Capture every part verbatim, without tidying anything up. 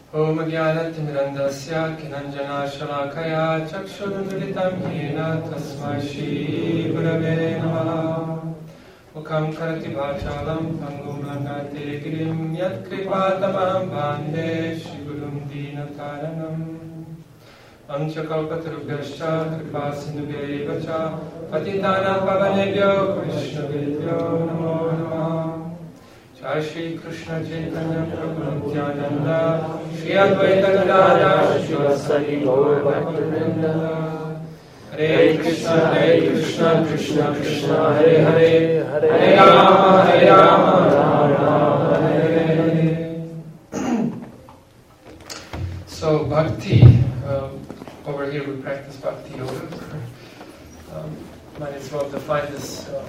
Om Jnanatimirandasya Kinanjana Shalakaya Chakshurunmilitam Yena Tasmai Shri Gurave Namaha Mukam Karati Bhachalam Pangum Langate Girim Yat Kripatamam Bande Shri Gurum Dinataranam Amchakalpatarubhyascha Kripa Sindhubhyaevacha Patitanam Pavanebhyo Vaishnavebhyo Namo Namaha Jai Shri Krishna Chaitanya Prabhu Nityananda Shri Advaita Gadadhar Shri Vasari Gaur Bhaktivinoda Hare Krishna Hare Krishna Krishna Krishna Hare Hare Hare Rama Hare Rama Rama Rama Hare Hare. So Bhakti, um, over here we practice Bhakti Yoga. Um, might as well define this uh,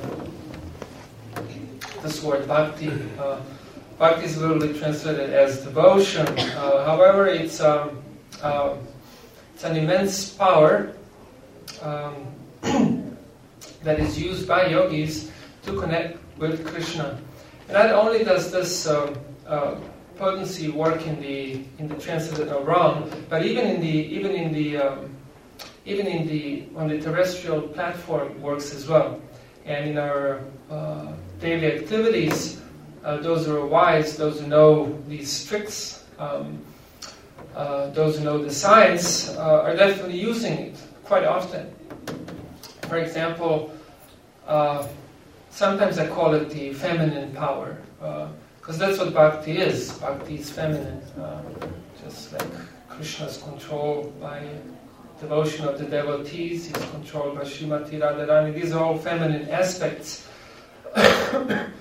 this word Bhakti. Uh, Bhakti is literally translated as devotion. Uh, however, it's um, uh, it's an immense power um, that is used by yogis to connect with Krishna. And not only does this um, uh, potency work in the in the transcendental realm, but even in the even in the um, even in the on the terrestrial platform works as well. And in our uh, daily activities, uh, those who are wise, those who know these tricks, um, uh, those who know the science, uh, are definitely using it quite often. For example, uh, sometimes I call it the feminine power, because uh, that's what Bhakti is. Bhakti is feminine, uh, just like Krishna's controlled by devotion of the devotees, he's controlled by Srimati Radharani. These are all feminine aspects that,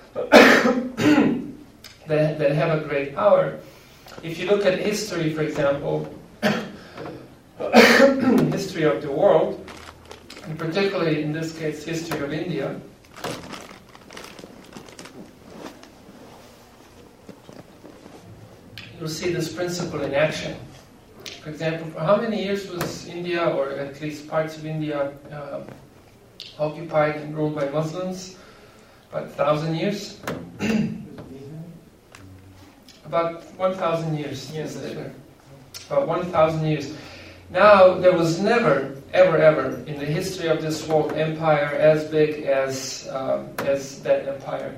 that have a great power. If you look at history, for example, history of the world, and particularly in this case, history of India, you'll see this principle in action. For example, for how many years was India, or at least parts of India, uh, occupied and ruled by Muslims? About a thousand years? About one thousand years. Yes, sir. About one thousand years. Now, there was never, ever, ever in the history of this world empire as big as um, as that empire.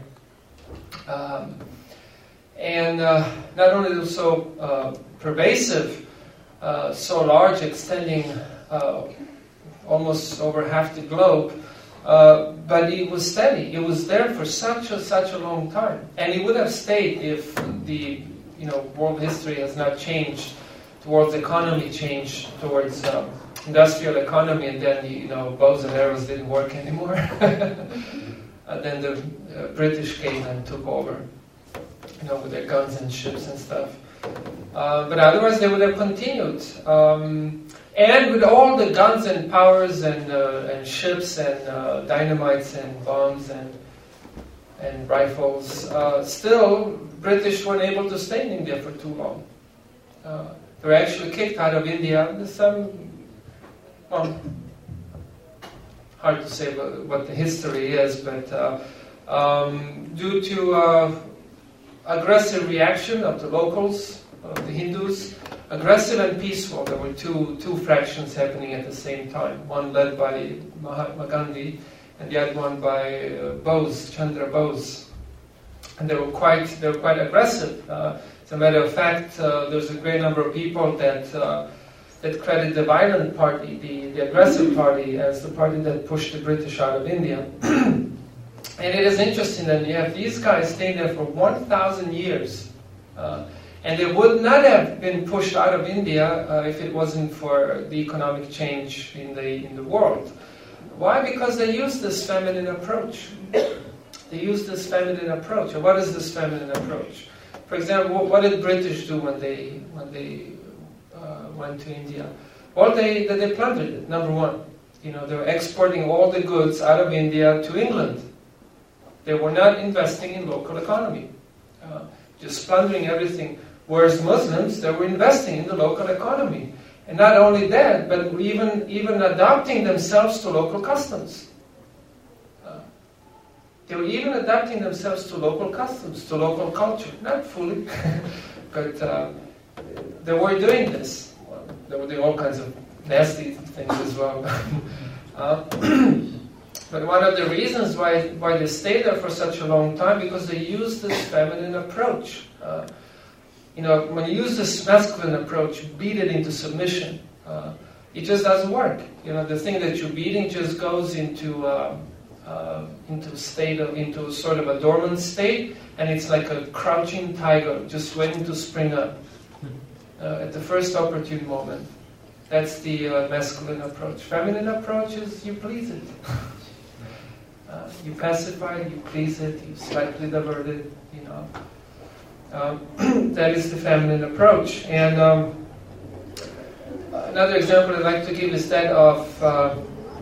Um, and uh, not only was it so uh, pervasive, uh, so large, extending uh, almost over half the globe, uh, but it was steady. It was there for such a such a long time, and it would have stayed if the you know world history has not changed towards economy change, towards um, industrial economy, and then you know bows and arrows didn't work anymore. And then the uh, British came and took over, you know, with their guns and ships and stuff. Uh, but otherwise, they would have continued. Um, and with all the guns and powers and uh, and ships and uh, dynamites and bombs and and rifles, uh, still British weren't able to stay in India for too long. Uh, They were actually kicked out of India. There's some, well, hard to say what, what the history is, but uh, um, due to uh, aggressive reaction of the locals, of the Hindus, aggressive and peaceful. There were two two fractions happening at the same time. One led by Mahatma Gandhi, and the other one by uh, Bose, Chandra Bose, and they were quite they were quite aggressive. Uh, As a matter of fact, uh, there's a great number of people that uh, that credit the violent party, the, the aggressive party, as the party that pushed the British out of India. And it is interesting that you have these guys staying there for one thousand years. Uh, and they would not have been pushed out of India uh, if it wasn't for the economic change in the, in the world. Why? Because they used this feminine approach. They used this feminine approach. And what is this feminine approach? For example, what did British do when they when they uh, went to India? Well, they they plundered it. Number one, you know, they were exporting all the goods out of India to England. They were not investing in local economy, uh, just plundering everything. Whereas Muslims, they were investing in the local economy, and not only that, but even even adapting themselves to local customs. They were even adapting themselves to local customs, to local culture. Not fully, but uh, they were doing this. Well, they were doing all kinds of nasty things as well. uh, but one of the reasons why, why they stayed there for such a long time, because they used this feminine approach. Uh, you know, when you use this masculine approach, you beat it into submission. Uh, it just doesn't work. You know, the thing that you're beating just goes into uh, uh, into state of into sort of a dormant state, and it's like a crouching tiger, just waiting to spring up uh, at the first opportune moment. That's the uh, masculine approach. Feminine approach is you please it. uh, you pacify it, you please it, you slightly divert it. You know, um, that is the feminine approach. And um, another example I'd like to give is that of uh,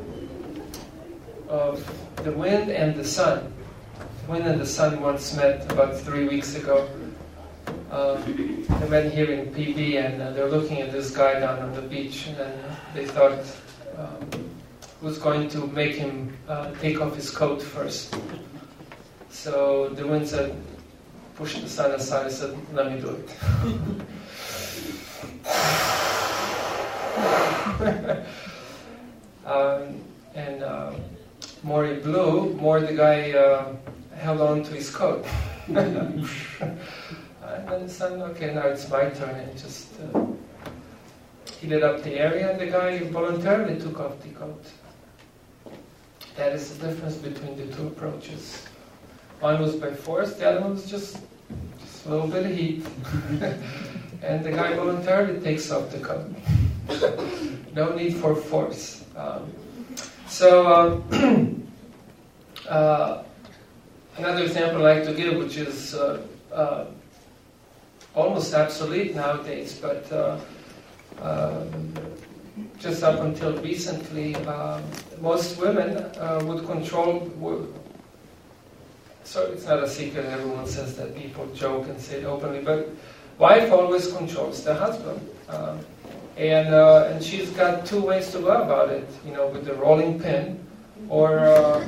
of the wind and the sun. The wind and the sun once met about three weeks ago. Uh, they met here in P B, and uh, they're looking at this guy down on the beach, and then they thought um, who's going to make him uh, take off his coat first. So the wind said, pushed the sun aside and said, let me do it. um, and uh, more he blew, more the guy uh, held on to his coat. And then the sun, okay, now it's my turn, and just uh, heated up the area, and the guy voluntarily took off the coat. That is the difference between the two approaches. One was by force, the other one was just, just a little bit of heat. And the guy voluntarily takes off the coat. No need for force. Um, so, um, uh, another example I like to give, which is uh, uh, almost obsolete nowadays, but uh, um, just up until recently, um, most women uh, would control. Would, so it's not a secret. Everyone says that. People joke and say it openly, but wife always controls the husband, um, and uh, and she's got two ways to go about it. You know, with the rolling pin, or uh,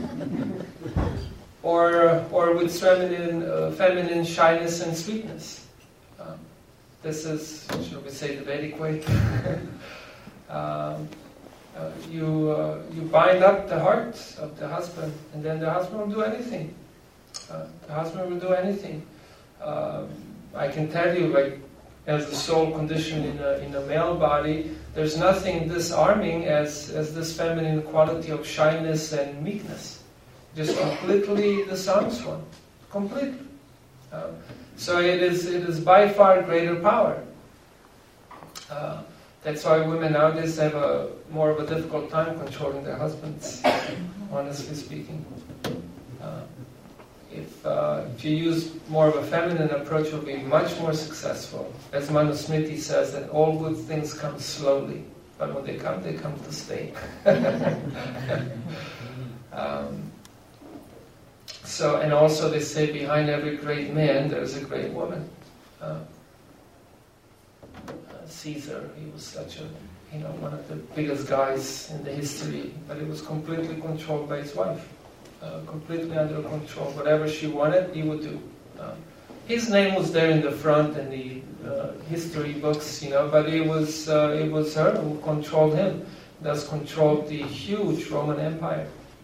or or with feminine uh, feminine shyness and sweetness. This is, shall we say, the Vedic way. um, uh, you uh, you bind up the heart of the husband, and then the husband will do anything. Uh, the husband will do anything. Um, I can tell you, like, as the soul conditioned in a in a male body, there's nothing disarming as as this feminine quality of shyness and meekness. Just completely disarms one, completely. Uh, So it is it is by far greater power. Uh, that's why women nowadays have a more of a difficult time controlling their husbands, honestly speaking. Uh, if, uh, if you use more of a feminine approach, you'll be much more successful. As Manusmriti says, that all good things come slowly, but when they come, they come to stay. um, So, and also they say behind every great man there's a great woman. Uh, uh, Caesar, he was such a, you know, one of the biggest guys in the history, but he was completely controlled by his wife. Uh, completely under control. Whatever she wanted, he would do. Uh, his name was there in the front in the uh, history books, you know, but it was, uh, it was her who controlled him. Thus controlled the huge Roman Empire.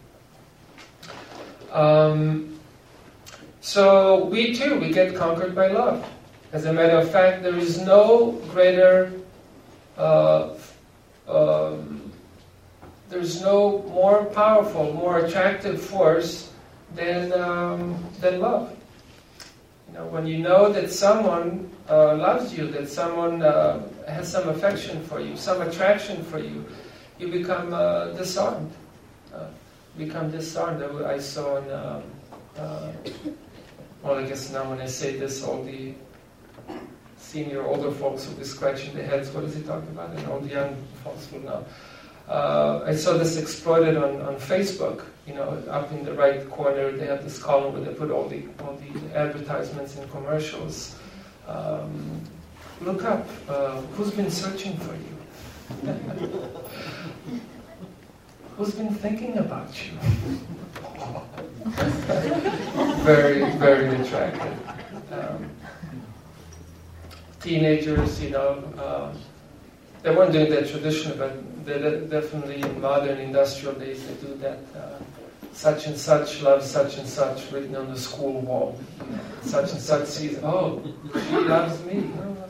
Um, so we too, we get conquered by love. As a matter of fact, there is no greater, uh, um, there's no more powerful, more attractive force than um, than love. You know, when you know that someone uh, loves you, that someone uh, has some affection for you, some attraction for you, you become uh, disarmed. Uh, become disarmed. I saw in, um, uh, well, I guess now when I say this, all the senior, older folks will be scratching their heads. What is he talking about? And all the young folks will know. Uh, I saw this exploited on, on Facebook. You know, up in the right corner, they have this column where they put all the all the advertisements and commercials. Um, look up. Uh, who's been searching for you? Who's been thinking about you? very, very attractive. Um, teenagers, you know, um, they weren't doing that traditionally, but they definitely in modern industrial days they do that. Uh, such and such loves such and such written on the school wall. You know, such and such sees, oh, she loves me.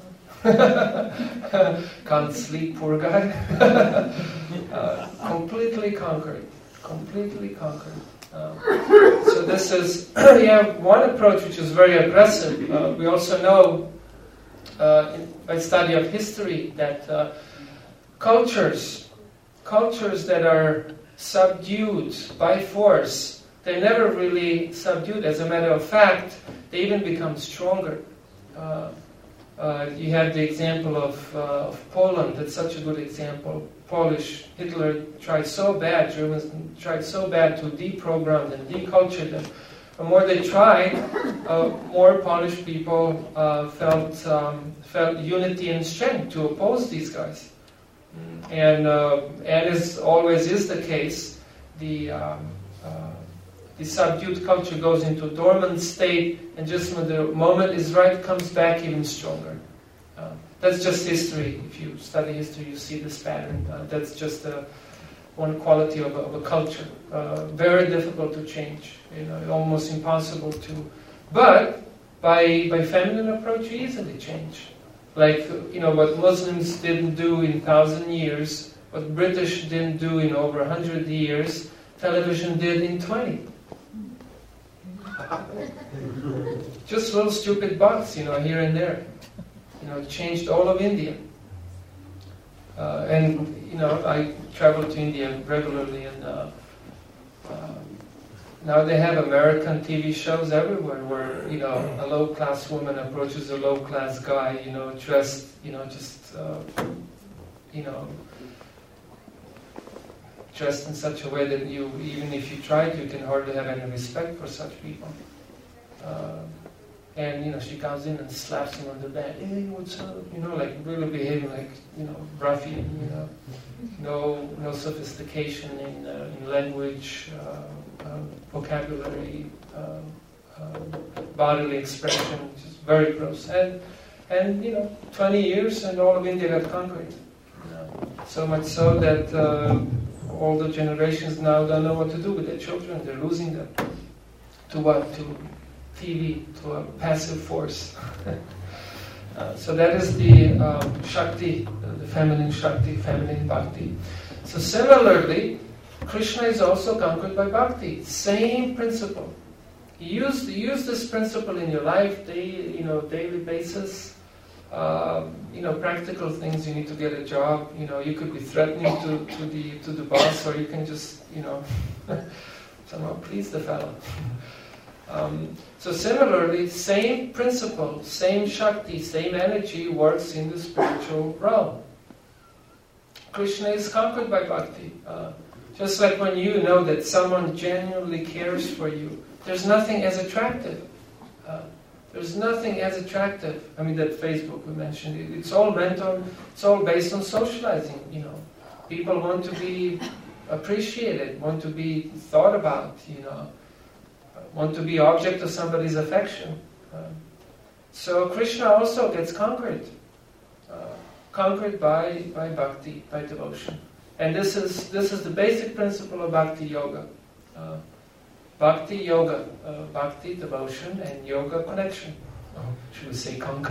Can't sleep, poor guy. uh, completely conquered. Completely conquered. Um, so this is, yeah, one approach which is very aggressive. Uh, we also know uh, in, by study of history that uh, cultures, cultures that are subdued by force, they're never really subdued. As a matter of fact, they even become stronger. Uh, uh, you have the example of, uh, of Poland. That's such a good example. Polish, Hitler tried so bad, Germans tried so bad to deprogram them, deculture them. The more they tried, uh, more Polish people uh, felt um, felt unity and strength to oppose these guys. And uh, and as always is the case, the um, uh, the subdued culture goes into a dormant state, and just when the moment is right, comes back even stronger. Uh, that's just history. If you study history, you see this pattern. Uh, that's just a, one quality of a, of a culture. Uh, very difficult to change. You know, almost impossible to. But by by feminine approach, you easily change. Like, you know, what Muslims didn't do in thousand years, what British didn't do in over a hundred years, television did in twenty. Just little stupid bugs, you know, here and there. You know, it changed all of India. Uh, and, you know, I travel to India regularly, and uh, uh, now they have American T V shows everywhere where, you know, a low-class woman approaches a low-class guy, you know, dressed, you know, just, uh, you know, dressed in such a way that you, even if you tried, you can hardly have any respect for such people. Uh, and, you know, she comes in and slaps him on the back. Hey, what's up? You know, like really behaving like, you know, ruffian, you know. No no sophistication in, uh, in language, uh, uh, vocabulary, uh, uh, bodily expression, just very gross. And, and, you know, twenty years and all of India got conquered. You know. So much so that uh, all the generations now don't know what to do with their children. They're losing them. To what? To T V, to a passive force. uh, so that is the um, Shakti, the feminine Shakti, feminine Bhakti. So similarly, Krishna is also conquered by Bhakti. Same principle. Use use this principle in your life, daily, you know, daily basis. Uh, you know, practical things. You need to get a job. You know, you could be threatening to, to the to the boss, or you can just, you know, somehow please the fellow. Um, so similarly, same principle, same Shakti, same energy works in the spiritual realm. Krishna is conquered by Bhakti. Uh, just like when you know that someone genuinely cares for you, there's nothing as attractive. Uh, there's nothing as attractive. I mean, that Facebook we mentioned, it, it's all meant on, it's all based on socializing, you know. People want to be appreciated, want to be thought about, you know. Want to be object of somebody's affection. Uh, so Krishna also gets conquered. Uh, conquered by, by bhakti, by devotion. And this is this is the basic principle of bhakti yoga. Uh, bhakti yoga, uh, bhakti, devotion, and yoga, connection. Oh, should we say conquer?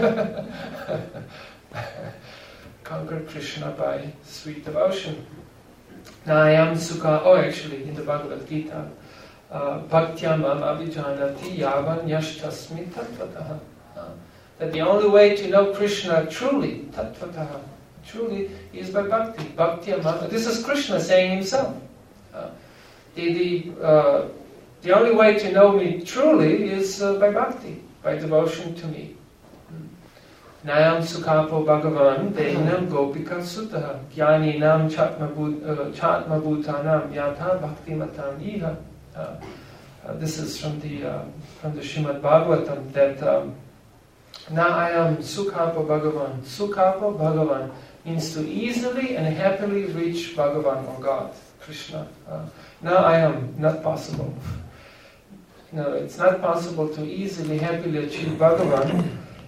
Conquer Krishna by sweet devotion. Nayam sukha, oh actually in the Bhagavad Gita, Bhaktyam mam abhijanati yavan yashtasmi tattvataha. That the only way to know Krishna truly, tattvataha, truly, is by bhakti. Bhaktyam mam. This is Krishna saying himself. Uh, the the uh, the only way to know me truly is uh, by bhakti, by devotion to me. Nayam sukhapo bhagavan dehinam gopika sutaha gyani nam chatma bhutanam yatha bhakti matam iha. Uh, uh, this is from the uh, from the Srimad Bhagavatam, that um, na I am Sukhapa Bhagavan. Sukhapa Bhagavan means to easily and happily reach Bhagavan or God, Krishna. Uh, na I am, not possible. No, it's not possible to easily, happily achieve Bhagavan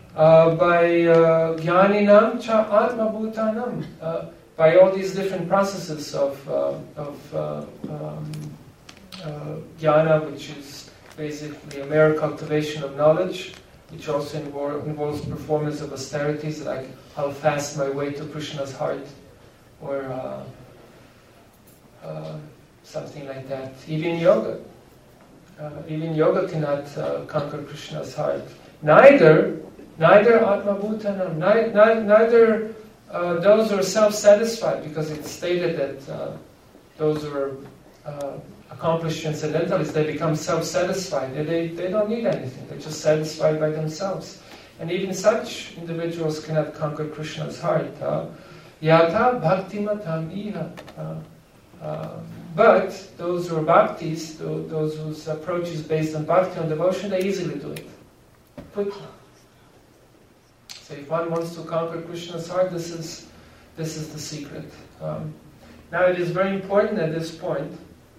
uh, by uh, Jnaninam cha Atma Bhutanam, uh, by all these different processes of, uh, of uh, um, uh, jnana, which is basically a mere cultivation of knowledge, which also invol- involves performance of austerities, like I'll fast my way to Krishna's heart, or uh, uh, something like that. Even yoga. Uh, even yoga cannot uh, conquer Krishna's heart. Neither, neither Atma Bhutanam, ni- ni- neither uh, those who are self-satisfied, because it's stated that uh, those who are uh, accomplished transcendentalists, they become self-satisfied. They, they, they don't need anything. They're just satisfied by themselves. And even such individuals cannot conquer Krishna's heart. Uh, Yata bhaktimatam iha. Uh, uh, but those who are bhaktis, those, those whose approach is based on bhakti, on devotion, they easily do it. Quickly. So if one wants to conquer Krishna's heart, this is, this is the secret. Um, now it is very important at this point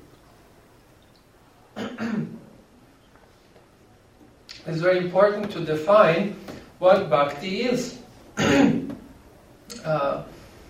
it's very important to define what bhakti is. uh,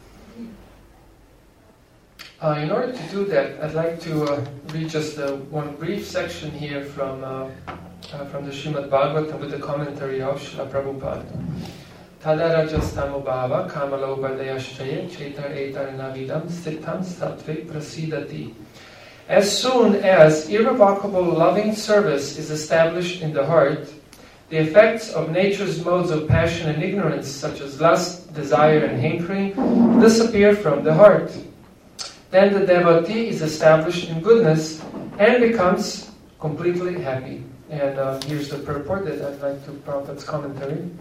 uh, in order to do that, I'd like to uh, read just uh, one brief section here from uh, uh, from the Srimad Bhagavatam with the commentary of Srila Prabhupada. Tadarajastamo bhava kamalo badayashchaye chetar etar navidam sthitam sattve prasidati. As soon as irrevocable loving service is established in the heart, the effects of nature's modes of passion and ignorance, such as lust, desire, and hankering, disappear from the heart. Then the devotee is established in goodness and becomes completely happy. And uh, here's the purport that I'd like to Prabhupada's commentary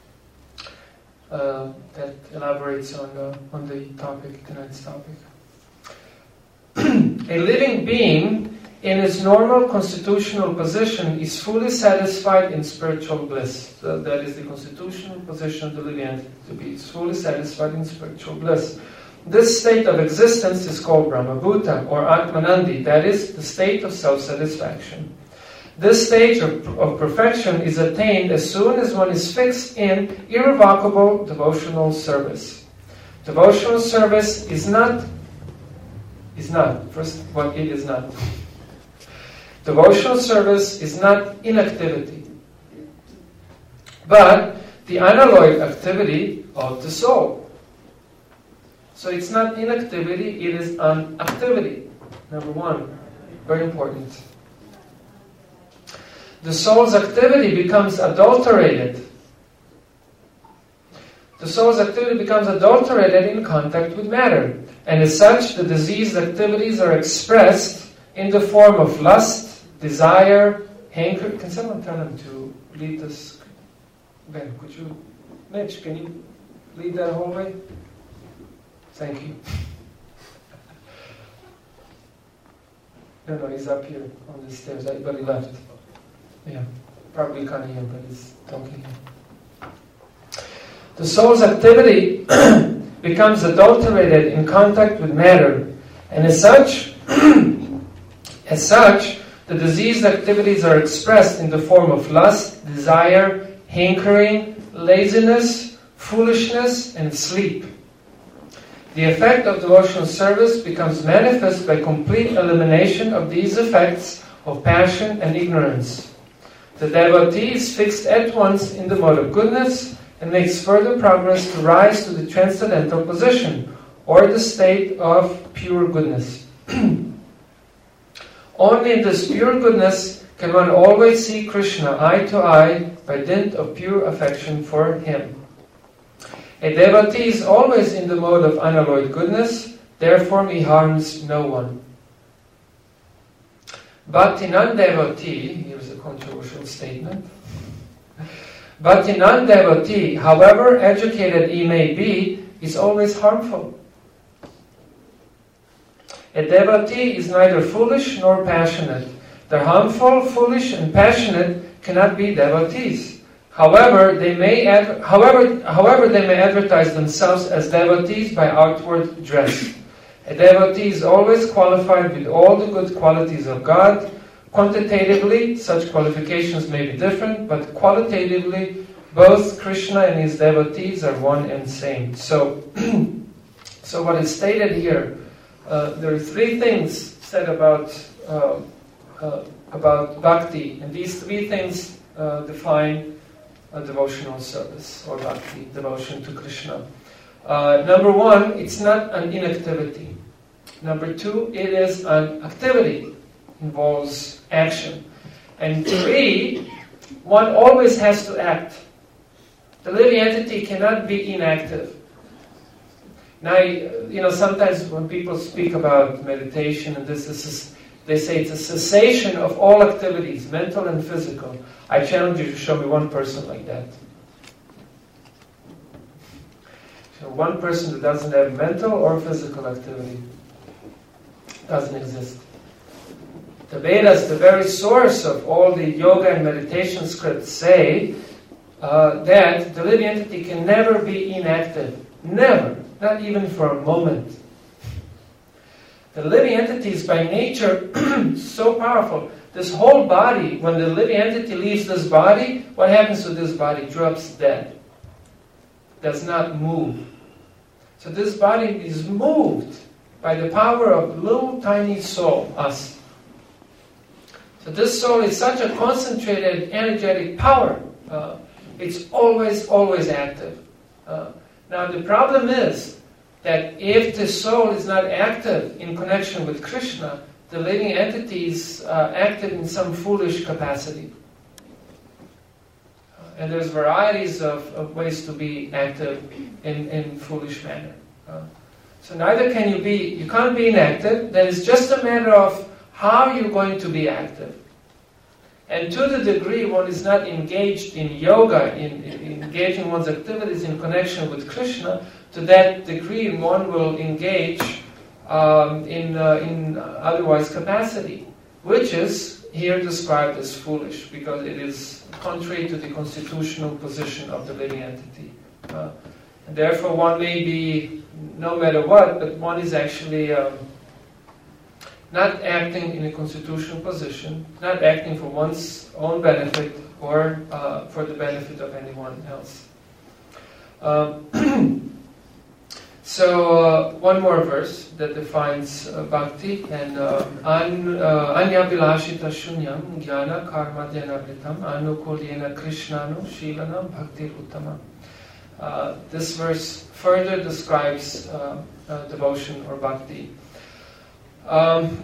uh, that elaborates on, uh, on the topic, tonight's topic. A living being in its normal constitutional position is fully satisfied in spiritual bliss. So that is the constitutional position of the living entity, to be fully satisfied in spiritual bliss. This state of existence is called Brahmabhuta or Atmanandi, that is, the state of self-satisfaction. This stage of, of perfection is attained as soon as one is fixed in irrevocable devotional service. Devotional service is not is not. First, what it is not. Devotional service is not inactivity, but the unalloyed activity of the soul. So it's not inactivity, it is an activity. Number one, very important. The soul's activity becomes adulterated. The soul's activity becomes adulterated in contact with matter. And as such, the diseased activities are expressed in the form of lust, desire, hanker. Can someone tell him to lead this? Ben, could you, Mitch, can you lead that hallway? Thank you. No, no, he's up here on the stairs, but he left. Yeah, probably can't hear, but he's talking. The soul's activity becomes adulterated in contact with matter, and as such, as such, the diseased activities are expressed in the form of lust, desire, hankering, laziness, foolishness, and sleep. The effect of devotional service becomes manifest by complete elimination of these effects of passion and ignorance. The devotee is fixed at once in the mode of goodness and makes further progress to rise to the transcendental position, or the state of pure goodness. Only in this pure goodness can one always see Krishna eye to eye by dint of pure affection for him. A devotee is always in the mode of unalloyed goodness, therefore he harms no one. Bhakti non-devotee, here's a controversial statement, Bhakti non-devotee, however educated he may be, is always harmful. A devotee is neither foolish nor passionate. The harmful, foolish, and passionate cannot be devotees. However, they may ad- however, however they may advertise themselves as devotees by outward dress. A devotee is always qualified with all the good qualities of God. Quantitatively, such qualifications may be different, but qualitatively, both Krishna and his devotees are one and same. So, so what is stated here, uh, there are three things said about uh, uh, about bhakti, and these three things uh, define a devotional service or bhakti, devotion to Krishna. Uh, number one, it's not an inactivity. Number two, it is an activity, involves action. And three, one always has to act. The living entity cannot be inactive. Now, you know, sometimes when people speak about meditation and this, this is, they say it's a cessation of all activities, mental and physical. I challenge you to show me one person like that. So one person that doesn't have mental or physical activity doesn't exist. The Vedas, the very source of all the yoga and meditation scripts, say uh, that the living entity can never be inactive. Never. Not even for a moment. The living entity is by nature so powerful. This whole body, when the living entity leaves this body, what happens to this body? Drops dead. Does not move. So this body is moved by the power of little tiny soul, us. So this soul is such a concentrated, energetic power. Uh, it's always, always active. Uh, now the problem is that if the soul is not active in connection with Krishna, the living entity is uh, active in some foolish capacity. Uh, and there's varieties of, of ways to be active in, in foolish manner. Uh, so neither can you be, you can't be inactive, then it's just a matter of how you're going to be active. And to the degree one is not engaged in yoga, in, in engaging one's activities in connection with Krishna, to that degree one will engage um, in, uh, in otherwise capacity, which is here described as foolish, because it is contrary to the constitutional position of the living entity. Uh, and therefore one may be, no matter what, but one is actually um, not acting in a constitutional position, not acting for one's own benefit or uh, for the benefit of anyone else. Um, so uh, one more verse that defines uh, bhakti, and anya vilashita shunyam jnana karma dhyanavritam anukulyena krishnanu shilanam bhakti uttama. Uh, this verse further describes uh, uh, devotion or bhakti. Um,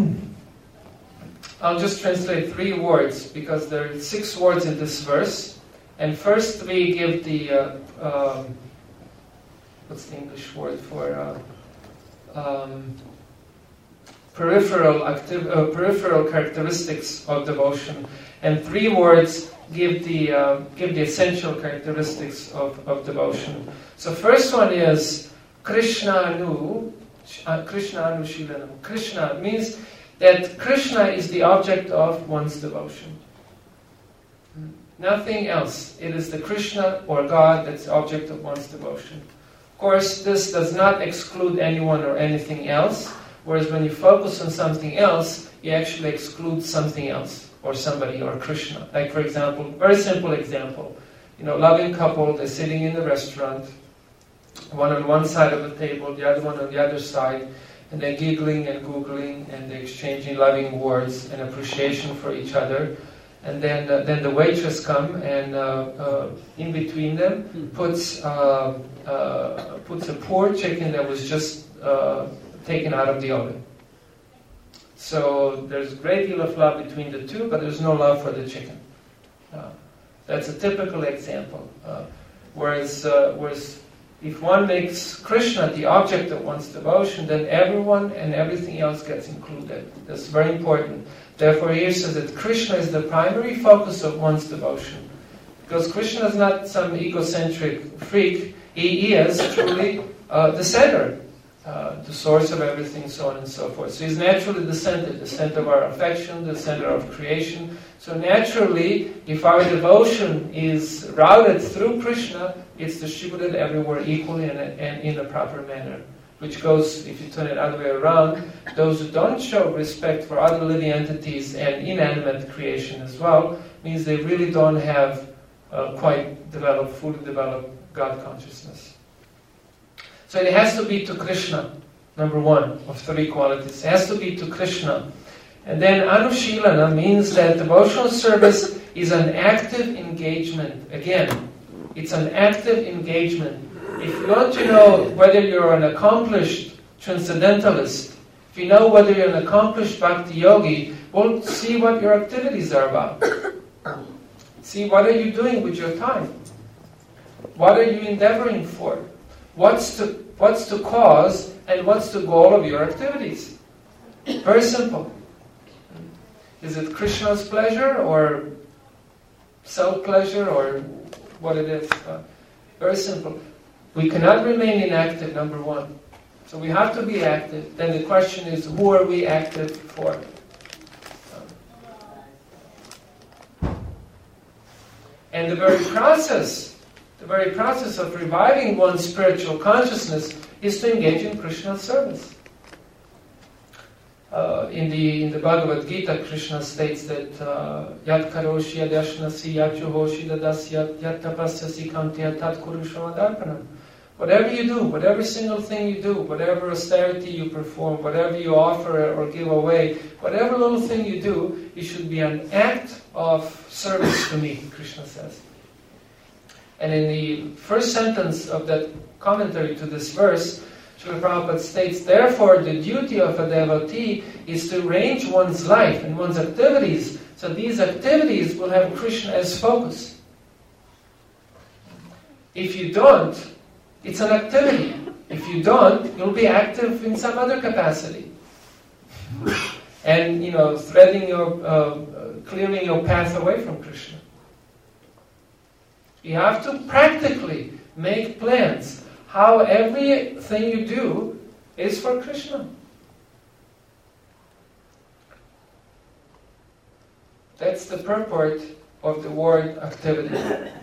I'll just translate three words because there are six words in this verse, and first three give the uh, um, what's the English word for uh, um, peripheral active uh, peripheral characteristics of devotion, and three words give the uh, give the essential characteristics of, of devotion. So first one is Krishnanu. Uh, Krishna Anushilanam. Krishna means that Krishna is the object of one's devotion. Nothing else. It is the Krishna or God that's the object of one's devotion. Of course, this does not exclude anyone or anything else, whereas when you focus on something else, you actually exclude something else, or somebody, or Krishna. Like, for example, very simple example. You know, loving couple, they're sitting in the restaurant, one on one side of the table, the other one on the other side, and they're giggling and googling, and they're exchanging loving words and appreciation for each other. And then, uh, then the waitress comes and uh, uh, in between them puts uh, uh, puts a poor chicken that was just uh, taken out of the oven. So there's a great deal of love between the two, but there's no love for the chicken. Uh, that's a typical example. Uh, whereas, uh, whereas if one makes Krishna the object of one's devotion, then everyone and everything else gets included. That's very important. Therefore, here says that Krishna is the primary focus of one's devotion. Because Krishna is not some egocentric freak. He is truly uh, the center, uh, the source of everything, so on and so forth. So he's naturally the center, the center of our affection, the center of creation. So naturally, if our devotion is routed through Krishna, it's distributed everywhere equally and, and in a proper manner. Which goes, if you turn it other way around, those who don't show respect for other living entities and inanimate creation as well, means they really don't have uh, quite developed, fully developed God consciousness. So it has to be to Krishna, number one of three qualities. It has to be to Krishna. And then Anushilana means that devotional service is an active engagement. Again, it's an active engagement. If you want to know whether you're an accomplished transcendentalist, if you know whether you're an accomplished bhakti yogi, well, see what your activities are about. See what are you doing with your time? What are you endeavoring for? What's the, what's the cause and what's the goal of your activities? Very simple. Is it Krishna's pleasure or self-pleasure or what it is? Uh, very simple. We cannot remain inactive, number one. So we have to be active. Then the question is, who are we active for? And the very process, the very process of reviving one's spiritual consciousness is to engage in Krishna's service. Uh, in the in the Bhagavad Gita, Krishna states that Yat karoshi yad yashnasi yat juhoshi dadasyat yat tapasyasi kantya tat kurushamadharpanam. Whatever you do, whatever single thing you do, whatever austerity you perform, whatever you offer or give away, whatever little thing you do, it should be an act of service to me, Krishna says. And in the first sentence of that commentary to this verse, Srila Prabhupada states, therefore the duty of a devotee is to arrange one's life and one's activities, so these activities will have Krishna as focus. If you don't, it's an activity. If you don't, you'll be active in some other capacity. And, you know, threading your, uh, clearing your path away from Krishna. You have to practically make plans how everything you do is for Krishna. That's the purport of the word activity.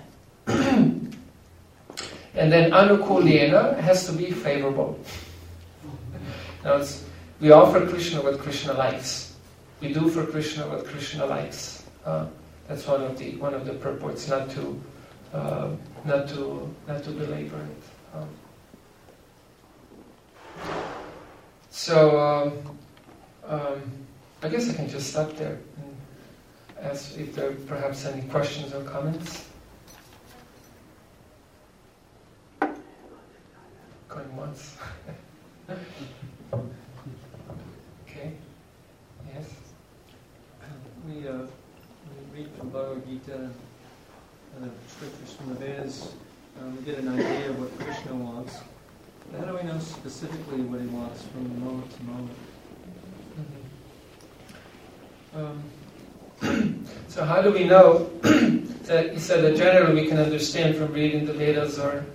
And then anukulyena has to be favorable. Now it's, we offer Krishna what Krishna likes. We do for Krishna what Krishna likes. Uh, that's one of the one of the purports. Not to uh, not to not to belabor it. Um, so um, um, I guess I can just stop there and ask if there are perhaps any questions or comments. Going once. Okay. Yes. We, uh, we read from Bhagavad Gita and the scriptures from the Vedas. Um, we get an idea of what Krishna wants. But how do we know specifically what he wants from moment to moment? Mm-hmm. Um, so how do we know? That he said that generally we can understand from reading the Vedas or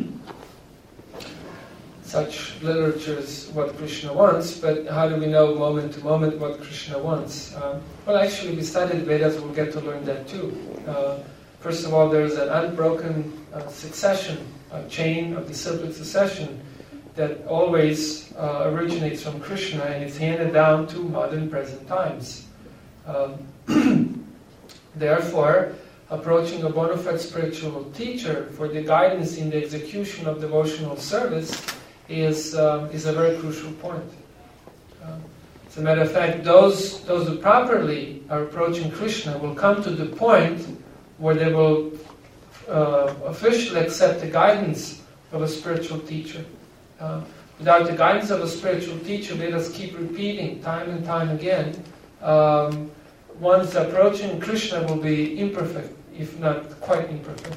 such literatures what Krishna wants, but how do we know moment to moment what Krishna wants? Um, well, actually, we studied Vedas, we'll get to learn that too. Uh, first of all, there's an unbroken uh, succession, a chain of disciplic succession that always uh, originates from Krishna and is handed down to modern present times. Um, therefore, approaching a bona fide spiritual teacher for the guidance in the execution of devotional service is uh, is a very crucial point. Uh, as a matter of fact, those those who properly are approaching Krishna will come to the point where they will uh, officially accept the guidance of a spiritual teacher. Uh, without the guidance of a spiritual teacher, let us keep repeating time and time again. Um, one's approaching Krishna will be imperfect, if not quite imperfect.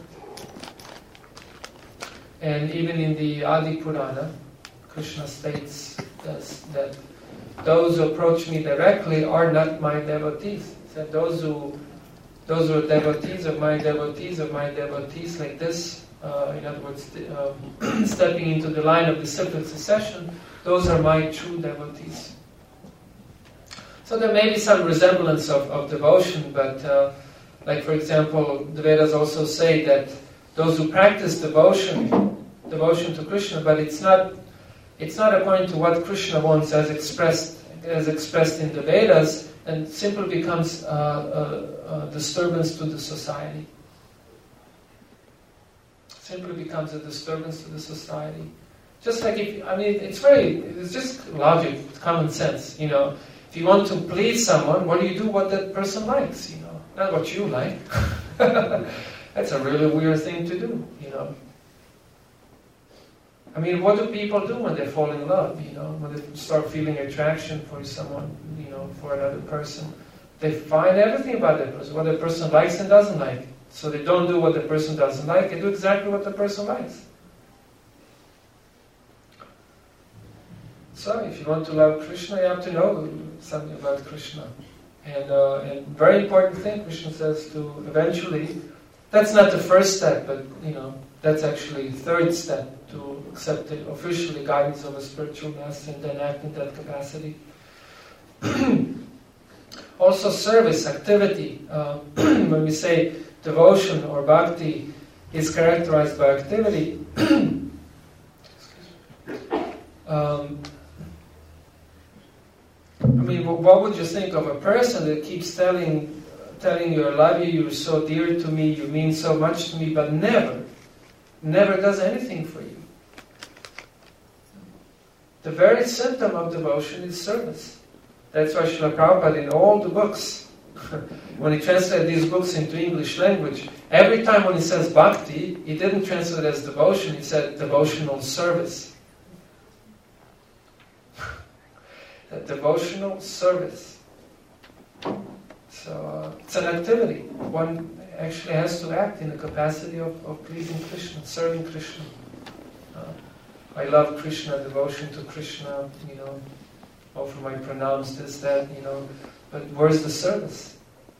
And even in the Adi Purana, Krishna states this, that those who approach me directly are not my devotees. He said those who those who are devotees of my devotees of my devotees, like this, uh, in other words, uh, stepping into the line of disciplic succession, those are my true devotees. So there may be some resemblance of, of devotion, but uh, like for example, the Vedas also say that those who practice devotion, devotion to Krishna, but it's not it's not according to what Krishna wants as expressed as expressed in the Vedas, and simply becomes uh, a, a disturbance to the society. simply becomes a disturbance to the society. Just like if, I mean, it's very, it's just logic, common sense, you know. If you want to please someone, what do you do what that person likes, you know? Not what you like. That's a really weird thing to do, you know. I mean, what do people do when they fall in love, you know? When they start feeling attraction for someone, you know, for another person. They find everything about that person, what the person likes and doesn't like. So they don't do what the person doesn't like, they do exactly what the person likes. So if you want to love Krishna, you have to know something about Krishna. And uh, and very important thing, Krishna says, to eventually, that's not the first step, but you know, that's actually the third step, to accept the officially guidance of a spiritual master and then act in that capacity. Also service, activity. Uh, when we say devotion or bhakti is characterized by activity, um, I mean, what would you think of a person that keeps telling, telling you, I love you, you're so dear to me, you mean so much to me, but never, never does anything for you? The very symptom of devotion is service. That's why Srila Prabhupada in all the books, when he translated these books into English language, every time when he says bhakti, he didn't translate it as devotion, he said devotional service. A devotional service. So uh, it's an activity. One actually has to act in the capacity of, of pleasing Krishna, serving Krishna. Uh, I love Krishna, devotion to Krishna, you know, offer my pranams, this, that, you know, but where's the service?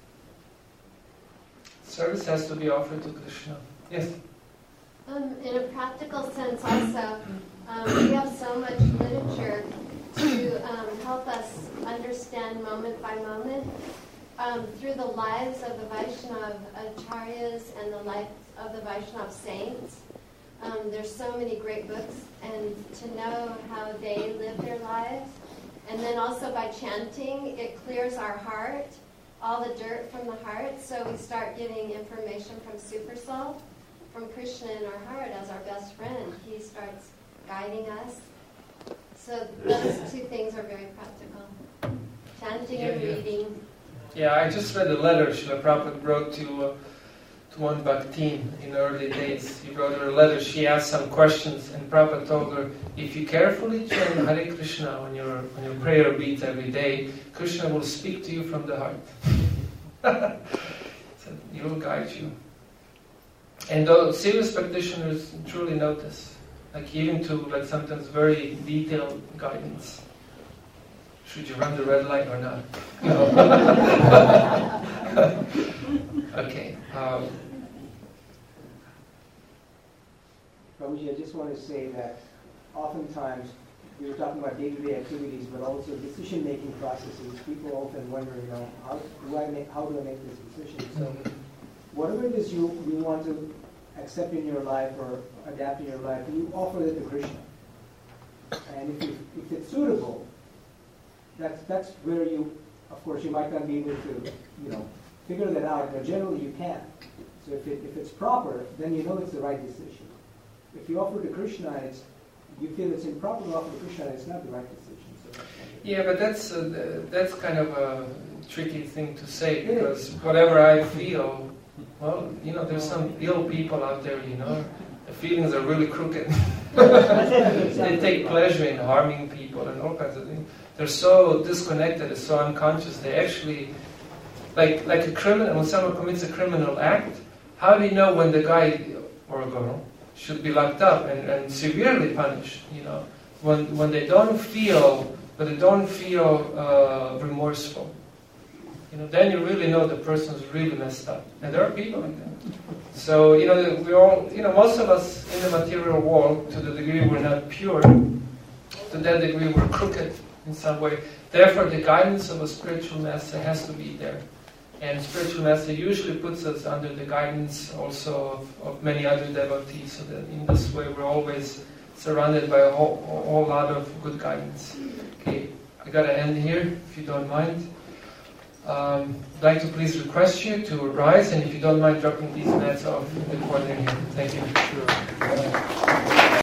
Service has to be offered to Krishna. Yes? Um, in a practical sense also, um, we have so much literature to um, help us understand moment by moment um, through the lives of the Vaishnava Acharyas and the lives of the Vaishnava saints. Um, there's so many great books, and to know how they live their lives. And then also by chanting, it clears our heart, all the dirt from the heart, so we start getting information from Super Soul, from Krishna in our heart as our best friend. He starts guiding us. So those two things are very practical. Chanting yeah, and yeah. reading. Yeah, I just read a letter Srila Prabhupada wrote to, uh, to one Bhaktin in the early days. He wrote her a letter, she asked some questions, and Prabhupada told her, if you carefully chant Hare Krishna on your, on your prayer beat every day, Krishna will speak to you from the heart. So he will guide you. And those serious practitioners truly notice. Like even to like sometimes very detailed guidance. Should you run the red light or not? No. Okay. Um, Prabhuji, I just want to say that oftentimes we were talking about day-to-day activities, but also decision-making processes. People often wonder, you know, how do I make, how do I make this decision? So, whatever it is you you want to accept in your life or adapt in your life, you offer it to Krishna. And if, you, if it's suitable, that's that's where you, of course, you might not be able to, you know, figure that out, but generally you can. So if it, if it's proper, then you know it's the right decision. If you offer to Krishna, it's, you feel it's improper to offer to Krishna, it's not the right decision. So yeah, but that's uh, that's kind of a tricky thing to say, because whatever I feel, well, you know, there's some ill people out there, you know. The feelings are really crooked. They take pleasure in harming people and all kinds of things. They're so disconnected, they're so unconscious. They actually, like like a criminal, when someone commits a criminal act, how do you know when the guy or a girl should be locked up and, and severely punished? You know, when when they don't feel, but they don't feel uh, remorseful. You know, then you really know the person's really messed up. And there are people like that. So, you know, we all, you know, most of us in the material world, to the degree we're not pure, to that degree we're crooked in some way. Therefore, the guidance of a spiritual master has to be there. And spiritual master usually puts us under the guidance also of, of many other devotees, so that in this way we're always surrounded by a whole, a whole lot of good guidance. Okay, I gotta end here, if you don't mind. Um, I'd like to please request you to rise, and if you don't mind dropping these mats off in the corner here. Thank you. Sure.